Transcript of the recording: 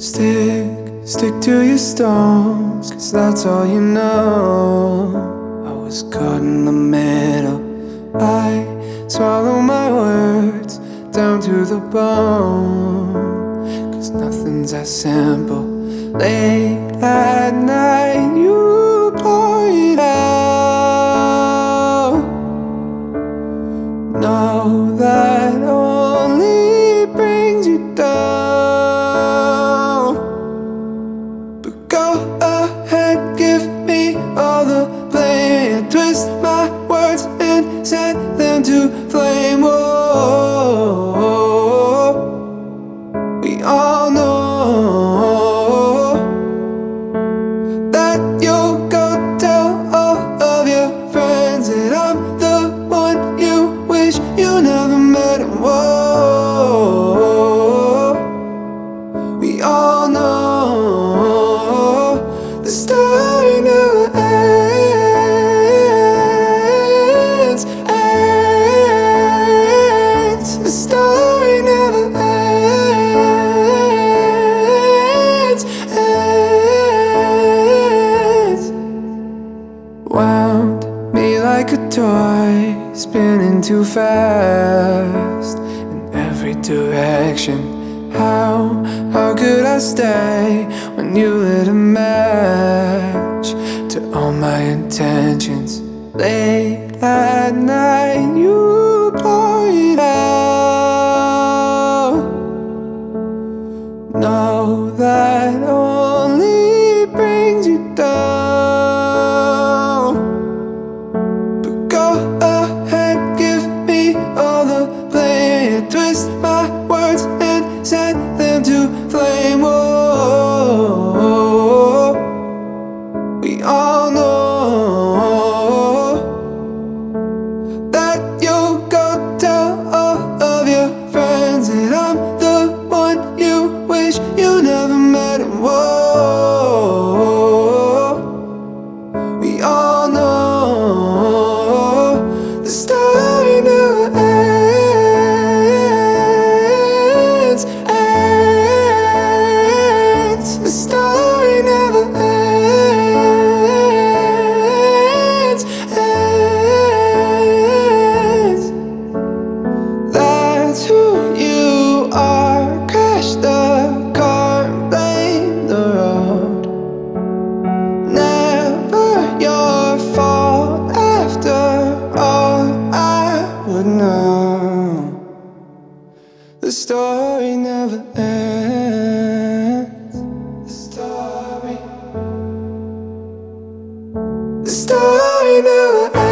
Stick to your stones, 'cause that's all you know. I was caught in the middle. I swallow my words down to the bone, 'cause nothing's as simple. Late at night you pour it out. Know that only brings you down. But go ahead, give me all the blame. Twist my words and set them to flame. Whoa, we all know that you'll go tell all of your friends that I'm the one you wish you never met. And whoa, we all know the story never ends. The story never ends. Wound me like a toy, spinning too fast in every direction. How could I stay when you lit a match to all my intentions? Late at night you pour it out. Know that only brings you down. But go ahead, give me all the blame. Twist my words and set them to flame. Whoa, we all know that you'll go tell all of your friends that I'm the one you wish you never met. And whoa, we all know the story never ends. The story never ends. That's who you are. Crash the car, blame the road. Never your fault. After all, I would know. The story never ends. The story never ends.